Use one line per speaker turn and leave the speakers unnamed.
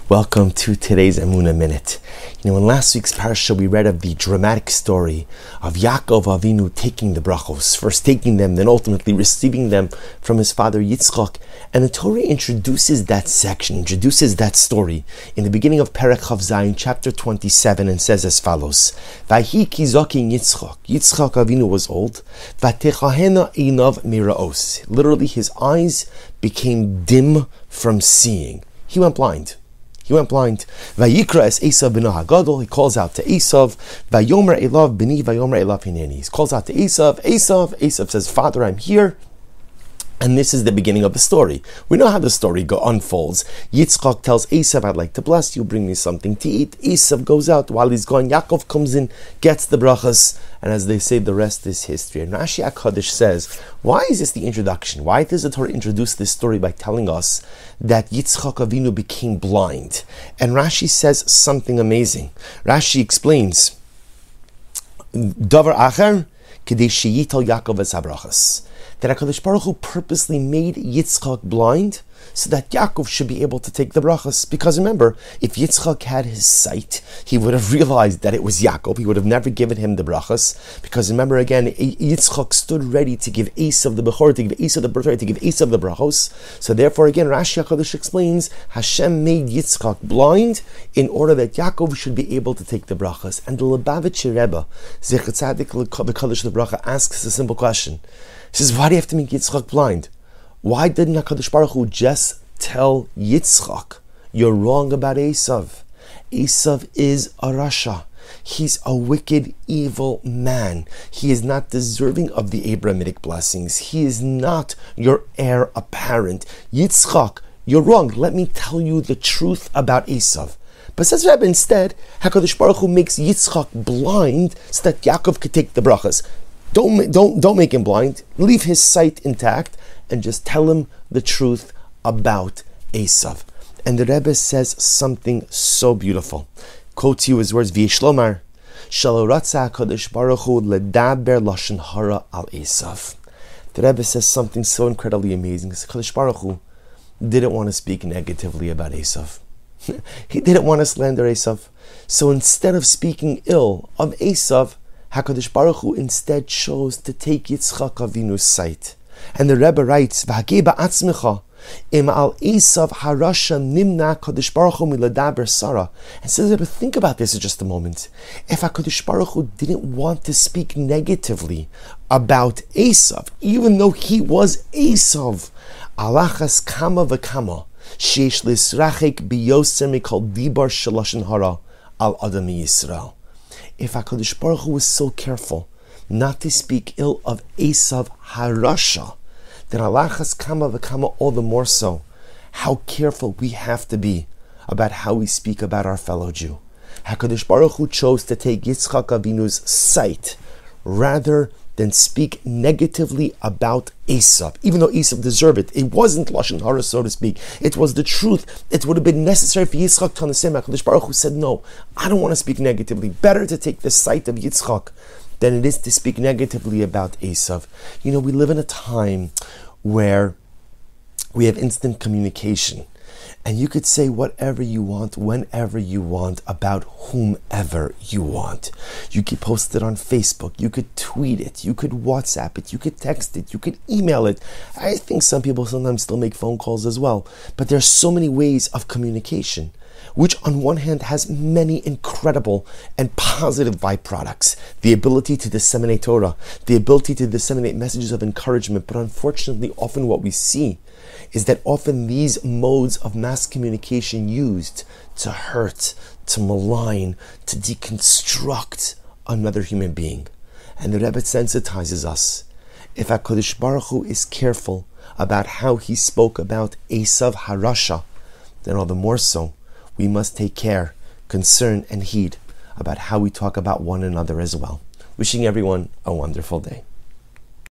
Welcome to today's Emunah Minute. In last week's parasha we read of the dramatic story of Yaakov Avinu taking the brachos, first taking them, then ultimately receiving them from his father Yitzchak. And the Torah introduces that story in the beginning of Perek Chav Zayin, chapter 27, and says as follows: Vayhi ki zokin Yitzchak Avinu was old, vatechahena einav miraos. Literally, his eyes became dim from seeing. He went blind. Vayikra es Esav b'no hagadol. He calls out to Esav. Vayomer elav b'ni, vayomer elav hineni. He calls out to Esav. Esav says, "Father, I'm here." And this is the beginning of the story. We know how the story unfolds. Yitzchak tells Esav, "I'd like to bless you, bring me something to eat." Esav goes out. While he's going, Yaakov comes in, gets the brachas, and as they say, the rest is history. And Rashi HaKadosh says, why is this the introduction? Why does the Torah introduce this story by telling us that Yitzchak Avinu became blind? And Rashi says something amazing. Rashi explains, Davar acher, kedei sheyital Yaakov es habrachas. That HaKadosh Baruch Hu purposely made Yitzchak blind so that Yaakov should be able to take the brachas. Because remember, if Yitzchak had his sight, he would have realized that it was Yaakov. He would have never given him the brachas. Because remember again, Yitzchak stood ready to give Esav the Bechor, to give Esav the birthright, to give Esav the brachos. So therefore again, Rashi HaKadosh explains, Hashem made Yitzchak blind in order that Yaakov should be able to take the brachas. And the Lubavitcher Rebbe, Zecher Tzadik L'Kadosh the Bracha, asks a simple question. He says, why do you have to make Yitzchak blind? Why didn't HaKadosh Baruch Hu just tell Yitzchak, you're wrong about Esav? Esav is a rasha. He's a wicked, evil man. He is not deserving of the Abrahamic blessings. He is not your heir apparent. Yitzchak, you're wrong. Let me tell you the truth about Esav. But says Rebbe, instead, HaKadosh Baruch Hu makes Yitzchak blind so that Yaakov could take the brachas. Don't make him blind. Leave his sight intact and just tell him the truth about Esav. And the Rebbe says something so beautiful. Quotes you his words, V'yishlomar, Shelo ratza HaKadosh Baruch Hu ledaber lashon hara al Esav. The Rebbe says something so incredibly amazing. HaKadosh Baruch Hu didn't want to speak negatively about Esav. He didn't want to slander Esav. So instead of speaking ill of Esav, HaKadosh Baruch Hu instead chose to take Yitzchak Avinu's sight. And the Rebbe writes, V'hagei ba'atzmecha, im al Esav harasha nimna HaKadosh Baruch Hu miladaber Sarah. And says, Rebbe, think about this for just a moment. If HaKadosh Baruch Hu didn't want to speak negatively about Esav, even though he was Esav, alachas kama v'kama, sheish lisrachek biyoser mikol dibar shalashon hara al adam Yisrael. If HaKadosh Baruch Hu was so careful not to speak ill of Esav Harasha, then alachas kama v'kama, all the more so, how careful we have to be about how we speak about our fellow Jew. HaKadosh Baruch Hu chose to take Yitzchak Avinu's sight rather than speak negatively about Esav, even though Esav deserved it. It wasn't lashon hara, so to speak. It was the truth. It would have been necessary for Yitzchak to understand. HaKadosh Baruch Hu said, no, I don't want to speak negatively. Better to take the sight of Yitzchak than it is to speak negatively about Esav. We live in a time where we have instant communication. And you could say whatever you want, whenever you want, about whomever you want. You could post it on Facebook, you could tweet it, you could WhatsApp it, you could text it, you could email it. I think some people sometimes still make phone calls as well. But there are so many ways of communication, which on one hand has many incredible and positive byproducts. The ability to disseminate Torah, the ability to disseminate messages of encouragement. But unfortunately, often what we see is that often these modes of mass communication used to hurt, to malign, to deconstruct another human being. And the Rebbe sensitizes us. If HaKadosh Baruch Hu is careful about how he spoke about Esav Harasha, then all the more so, we must take care, concern, and heed about how we talk about one another as well. Wishing everyone a wonderful day.